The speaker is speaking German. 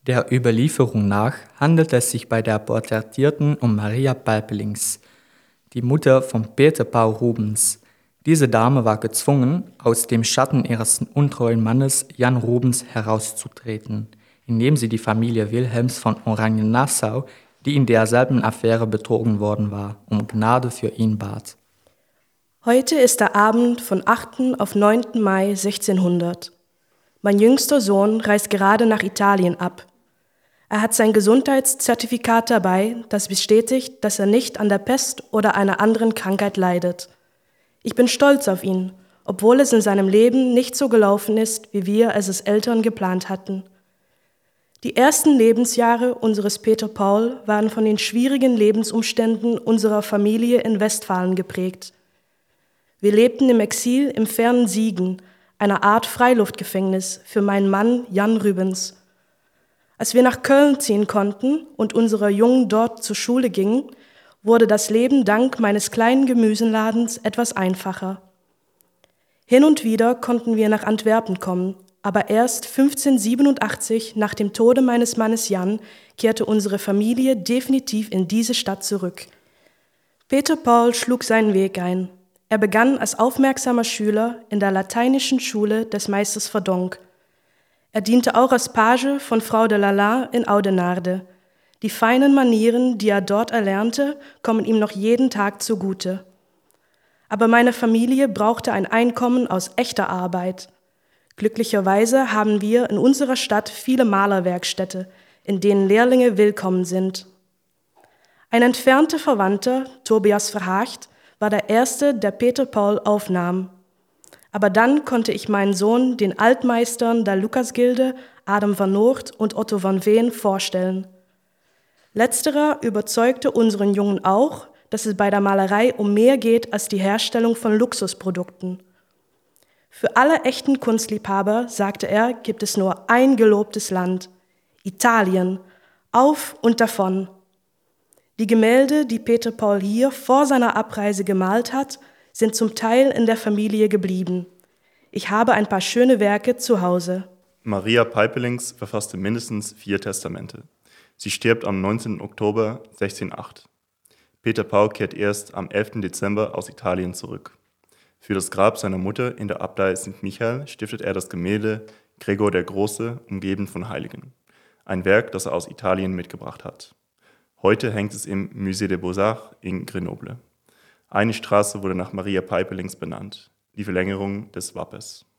Der Überlieferung nach handelt es sich bei der Porträtierten um Maria Pijpelings, die Mutter von Peter Paul Rubens. Diese Dame war gezwungen, aus dem Schatten ihres untreuen Mannes Jan Rubens herauszutreten, indem sie die Familie Wilhelms von Oranien-Nassau, die in derselben Affäre betrogen worden war, um Gnade für ihn bat. Heute ist der Abend von 8. auf 9. Mai 1600. Mein jüngster Sohn reist gerade nach Italien ab. Er hat sein Gesundheitszertifikat dabei, das bestätigt, dass er nicht an der Pest oder einer anderen Krankheit leidet. Ich bin stolz auf ihn, obwohl es in seinem Leben nicht so gelaufen ist, wie wir es als Eltern geplant hatten. Die ersten Lebensjahre unseres Peter Paul waren von den schwierigen Lebensumständen unserer Familie in Westfalen geprägt. Wir lebten im Exil im fernen Siegen, einer Art Freiluftgefängnis für meinen Mann Jan Rubens. Als wir nach Köln ziehen konnten und unsere Jungen dort zur Schule gingen, wurde das Leben dank meines kleinen Gemüseladens etwas einfacher. Hin und wieder konnten wir nach Antwerpen kommen, aber erst 1587 nach dem Tode meines Mannes Jan kehrte unsere Familie definitiv in diese Stadt zurück. Peter Paul schlug seinen Weg ein. Er begann als aufmerksamer Schüler in der lateinischen Schule des Meisters Verdonk. Er diente auch als Page von Frau de Lala in Oudenaarde. Die feinen Manieren, die er dort erlernte, kommen ihm noch jeden Tag zugute. Aber meine Familie brauchte ein Einkommen aus echter Arbeit. Glücklicherweise haben wir in unserer Stadt viele Malerwerkstätte, in denen Lehrlinge willkommen sind. Ein entfernter Verwandter, Tobias Verhaagt, war der Erste, der Peter Paul aufnahm. Aber dann konnte ich meinen Sohn den Altmeistern der Lukasgilde, Adam van Noort und Otto van Veen, vorstellen. Letzterer überzeugte unseren Jungen auch, dass es bei der Malerei um mehr geht als die Herstellung von Luxusprodukten. Für alle echten Kunstliebhaber, sagte er, gibt es nur ein gelobtes Land: Italien, auf und davon. Die Gemälde, die Peter Paul hier vor seiner Abreise gemalt hat, sind zum Teil in der Familie geblieben. Ich habe ein paar schöne Werke zu Hause. Maria Pijpelings verfasste mindestens 4 Testamente. Sie stirbt am 19. Oktober 1608. Peter Paul kehrt erst am 11. Dezember aus Italien zurück. Für das Grab seiner Mutter in der Abtei St. Michael stiftet er das Gemälde Gregor der Große, umgeben von Heiligen. Ein Werk, das er aus Italien mitgebracht hat. Heute hängt es im Musée des Beaux-Arts in Grenoble. Eine Straße wurde nach Maria Pijpelings benannt, die Verlängerung des Wappes.